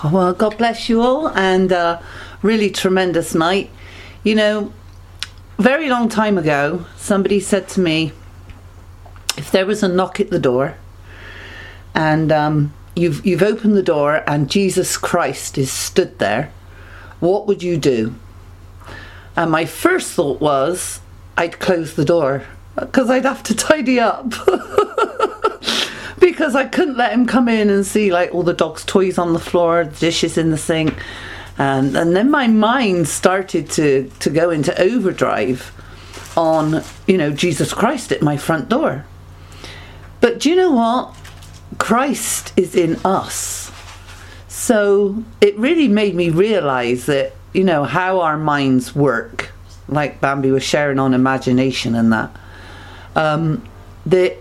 Well, God bless you all, and really tremendous night. You know, very long time ago, somebody said to me, if there was a knock at the door, and you've opened the door, and Jesus Christ is stood there, what would you do? And my first thought was, I'd close the door, because I'd have to tidy up. Because I couldn't let him come in and see like all the dog's toys on the floor, the dishes in the sink. And then my mind started to go into overdrive on, Jesus Christ at my front door. But do you know what? Christ is in us. So it really made me realise that, how our minds work, like Bambi was sharing on imagination and that, that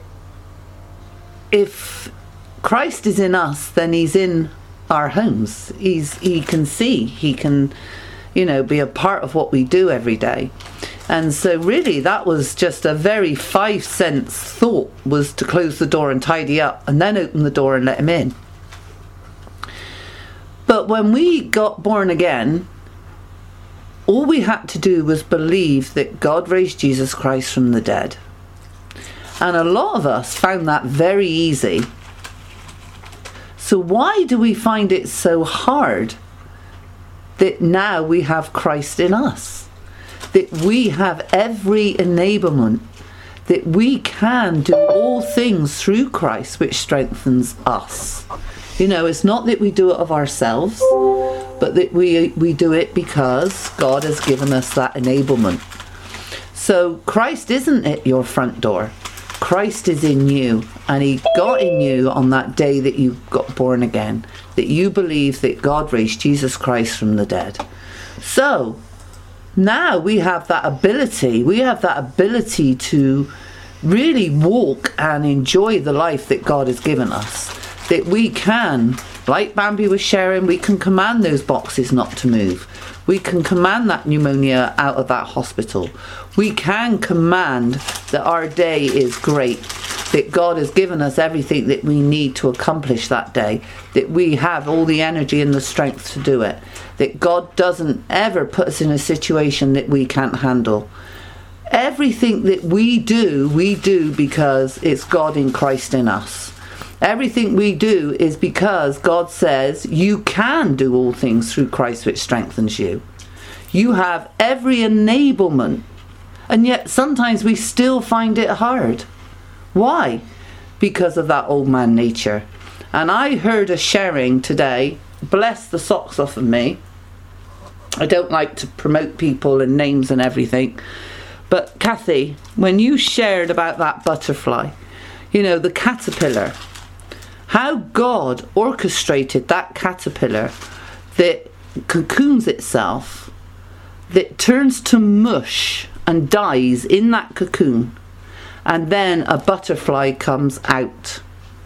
if Christ is in us, then he's in our homes. He can see, he can, be a part of what we do every day. And so really that was just a very 5 cents thought, was to close the door and tidy up and then open the door and let him in. But when we got born again, all we had to do was believe that God raised Jesus Christ from the dead. And a lot of us found that very easy. So why do we find it so hard that now we have Christ in us? That we have every enablement, that we can do all things through Christ, which strengthens us. It's not that we do it of ourselves, but that we do it because God has given us that enablement. So Christ isn't at your front door. Christ is in you, and he got in you on that day that you got born again, that you believe that God raised Jesus Christ from the dead. So now we have that ability to really walk and enjoy the life that God has given us, that we can, like Bambi was sharing, we can command those boxes not to move. We can command that pneumonia out of that hospital. We can command that our day is great, that God has given us everything that we need to accomplish that day, that we have all the energy and the strength to do it, that God doesn't ever put us in a situation that we can't handle. Everything that we do because it's God in Christ in us. Everything we do is because God says you can do all things through Christ which strengthens you. You have every enablement, and yet sometimes we still find it hard. Why? Because of that old man nature. And I heard a sharing today, bless the socks off of me. I don't like to promote people and names and everything, but Kathy, when you shared about that butterfly, the caterpillar, how God orchestrated that caterpillar that cocoons itself, that turns to mush and dies in that cocoon, and then a butterfly comes out.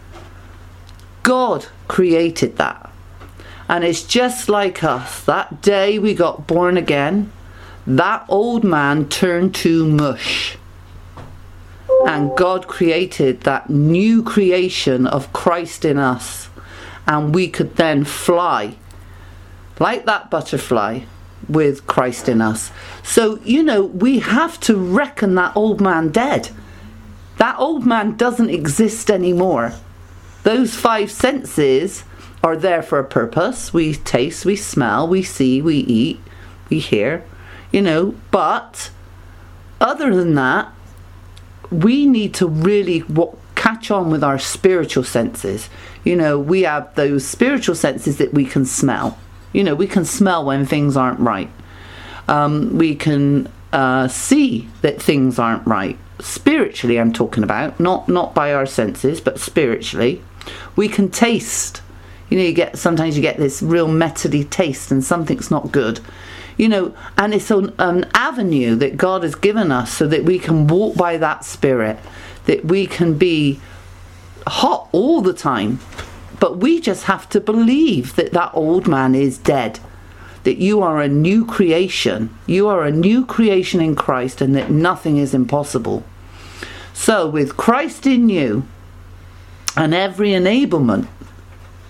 God created that. And it's just like us. That day we got born again, that old man turned to mush. And God created that new creation of Christ in us. And we could then fly like that butterfly with Christ in us. So, we have to reckon that old man dead. That old man doesn't exist anymore. Those 5 senses are there for a purpose. We taste, we smell, we see, we eat, we hear, but other than that, we need to really catch on with our spiritual senses. We have those spiritual senses that we can smell. We can smell when things aren't right. We can see that things aren't right. Spiritually, I'm talking about, not by our senses, but spiritually. We can taste. Sometimes you get this real metody taste and something's not good. And it's an avenue that God has given us so that we can walk by that spirit, that we can be hot all the time. But we just have to believe that that old man is dead, that you are a new creation. You are a new creation in Christ, and that nothing is impossible. So with Christ in you and every enablement,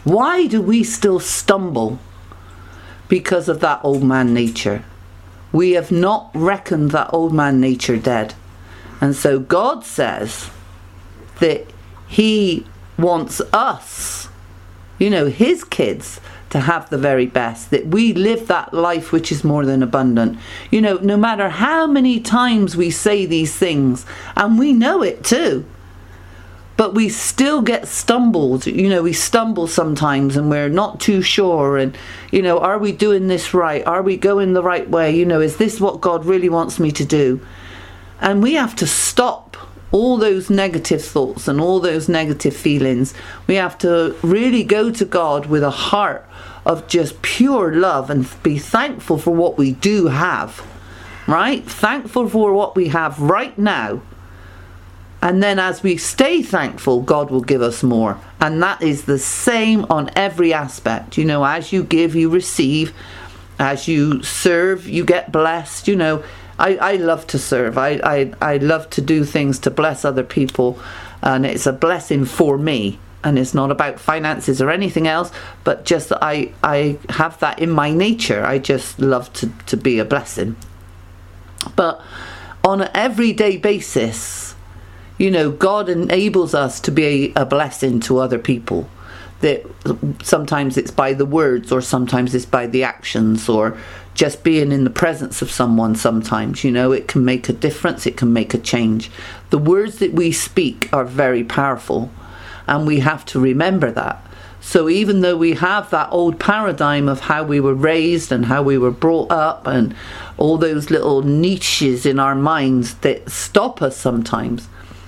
Why do we still stumble? Because of that old man nature. We have not reckoned that old man nature dead. And so God says that he wants us, his kids, to have the very best, that we live that life which is more than abundant. No matter how many times we say these things, and we know it too, but we still get stumbled. We stumble sometimes and we're not too sure, and are we doing this right? Are we going the right way? Is this what God really wants me to do? And we have to stop all those negative thoughts and all those negative feelings. We have to really go to God with a heart of just pure love and be thankful for what we do have, right? Thankful for what we have right now. And then as we stay thankful, God will give us more. And that is the same on every aspect. As you give, you receive. As you serve, you get blessed. I love to serve. I love to do things to bless other people. And it's a blessing for me. And it's not about finances or anything else, but just that I have that in my nature. I just love to be a blessing. But on an everyday basis, God enables us to be a blessing to other people. That sometimes it's by the words, or sometimes it's by the actions, or just being in the presence of someone. Sometimes, it can make a difference. It can make a change. The words that we speak are very powerful. And we have to remember that. So even though we have that old paradigm of how we were raised and how we were brought up and all those little niches in our minds that stop us sometimes,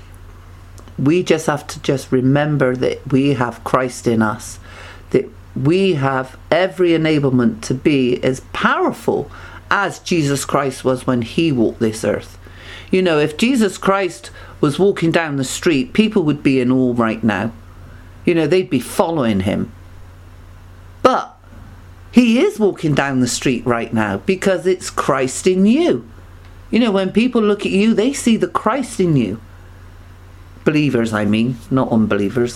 we just have to remember that we have Christ in us, that we have every enablement to be as powerful as Jesus Christ was when he walked this earth. If Jesus Christ was walking down the street, people would be in awe right now. They'd be following him. But he is walking down the street right now because it's Christ in you. When people look at you, they see the Christ in you. Believers, I mean, not unbelievers.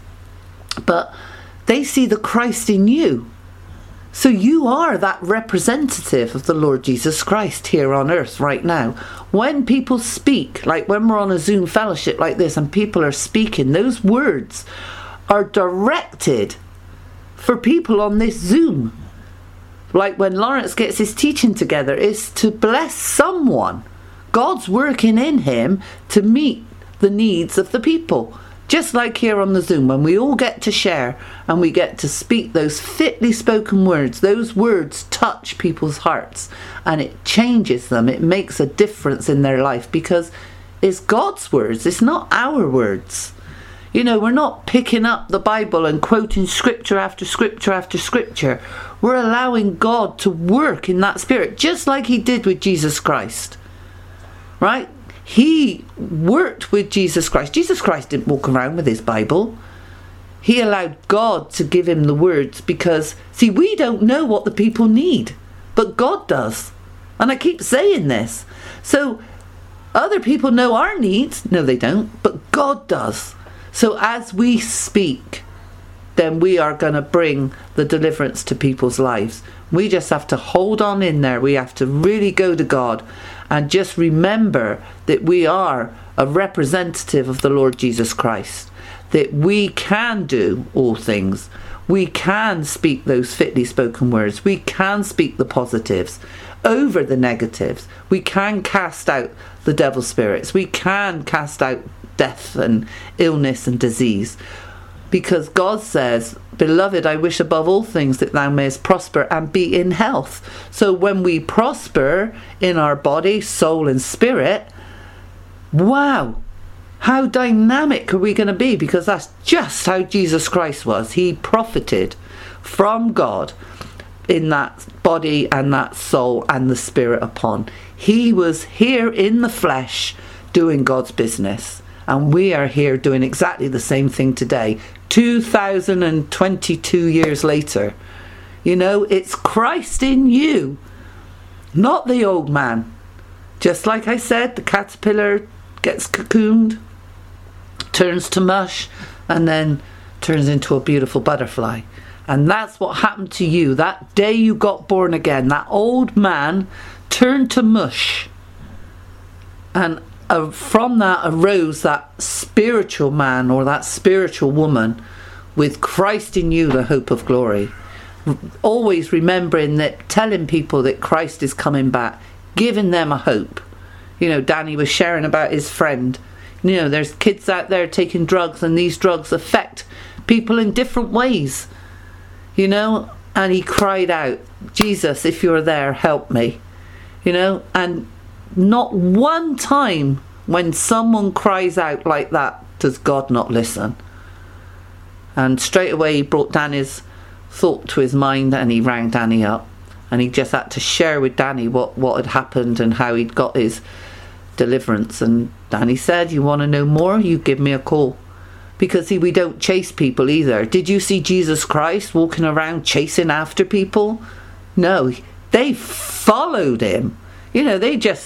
But they see the Christ in you. So you are that representative of the Lord Jesus Christ here on earth right now. When people speak, like when we're on a Zoom fellowship like this and people are speaking, those words are directed for people on this Zoom. Like when Lawrence gets his teaching together, is to bless someone. God's working in him to meet the needs of the people. Just like here on the Zoom, when we all get to share and we get to speak those fitly spoken words, those words touch people's hearts and it changes them. It makes a difference in their life because it's God's words. It's not our words. We're not picking up the Bible and quoting scripture after scripture after scripture. We're allowing God to work in that spirit, just like he did with Jesus Christ. Right? He worked with Jesus Christ. Jesus Christ didn't walk around with his Bible. He allowed God to give him the words because, see, we don't know what the people need, but God does. And I keep saying this. So other people know our needs. No, they don't, but God does. So as we speak, then we are going to bring the deliverance to people's lives. We just have to hold on in there. We have to really go to God and just remember that we are a representative of the Lord Jesus Christ, that we can do all things. We can speak those fitly spoken words. We can speak the positives over the negatives. We can cast out the devil spirits. We can cast out death and illness and disease. Because God says, "Beloved, I wish above all things that thou mayest prosper and be in health." So when we prosper in our body, soul and spirit, wow, how dynamic are we going to be? Because that's just how Jesus Christ was. He profited from God in that body and that soul and the spirit upon. He was here in the flesh doing God's business. And we are here doing exactly the same thing today, 2022 years later. It's Christ in you, not the old man. Just like I said, the caterpillar gets cocooned, turns to mush, and then turns into a beautiful butterfly. And that's what happened to you. That day you got born again, that old man turned to mush. And from that arose that spiritual man or that spiritual woman with Christ in you, the hope of glory. Always remembering that, telling people that Christ is coming back, giving them a hope. You know, Danny was sharing about his friend. You know, there's kids out there taking drugs, and these drugs affect people in different ways. You know, and he cried out, Jesus, if you're there, help me. You know, and not one time when someone cries out like that does God not listen. And straight away he brought Danny's thought to his mind, and he rang Danny up, and he just had to share with Danny what had happened and how he'd got his deliverance. And Danny said, you want to know more? You give me a call. Because see, we don't chase people either. Did you see Jesus Christ walking around chasing after people? No, they followed him. You know,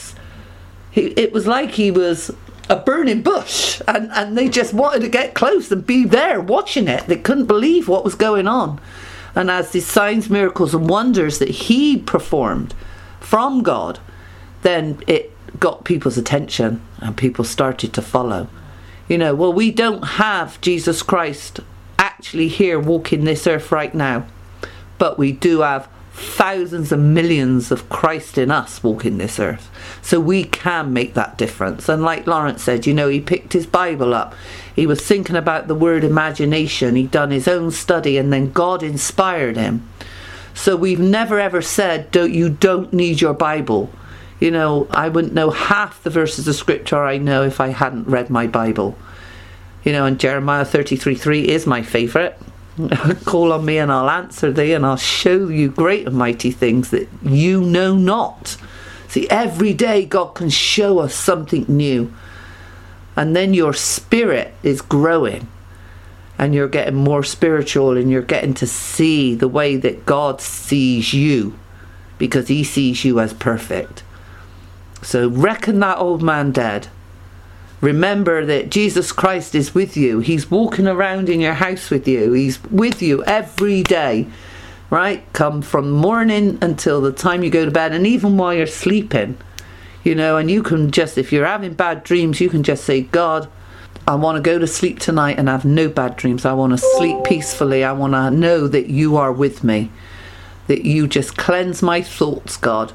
it was like he was a burning bush, and they just wanted to get close and be there watching it. They couldn't believe what was going on. And as the signs, miracles and wonders that he performed from God, then it got people's attention and people started to follow. You know, well, we don't have Jesus Christ actually here walking this earth right now, but we do have thousands and millions of Christ in us walking this earth. So we can make that difference. And like Lawrence said, you know, he picked his Bible up. He was thinking about the word imagination. He'd done his own study, and then God inspired him. So we've never ever said, you don't need your Bible. You know, I wouldn't know half the verses of scripture I know if I hadn't read my Bible. You know, and Jeremiah 33:3 is my favourite. Call on me and I'll answer thee, and I'll show you great and mighty things that you know not. See, every day God can show us something new. And then your spirit is growing. And you're getting more spiritual, and you're getting to see the way that God sees you. Because he sees you as perfect. So reckon that old man dead. Remember that Jesus Christ is with you. He's walking around in your house with you. He's with you every day, right? Come from morning until the time you go to bed, and even while you're sleeping, you know, and you can just, if you're having bad dreams, you can just say, God, I want to go to sleep tonight and have no bad dreams. I want to sleep peacefully. I want to know that you are with me, that you just cleanse my thoughts, God.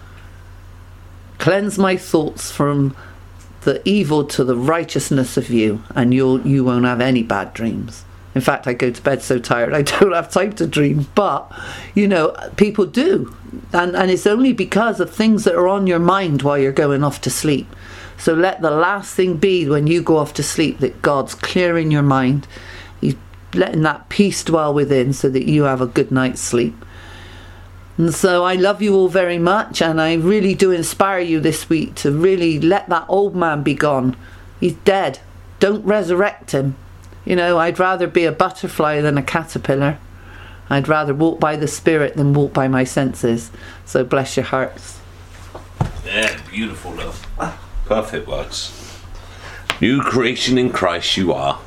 Cleanse my thoughts from the evil to the righteousness of you, and you won't have any bad dreams. In fact, I go to bed so tired I don't have time to dream, but you know, people do, and it's only because of things that are on your mind while you're going off to sleep. So let the last thing be when you go off to sleep that God's clearing your mind. He's letting that peace dwell within so that you have a good night's sleep. And so I love you all very much, and I really do inspire you this week to really let that old man be gone. He's dead. Don't resurrect him. You know, I'd rather be a butterfly than a caterpillar. I'd rather walk by the Spirit than walk by my senses. So bless your hearts. Yeah, beautiful, love. Perfect words. New creation in Christ you are.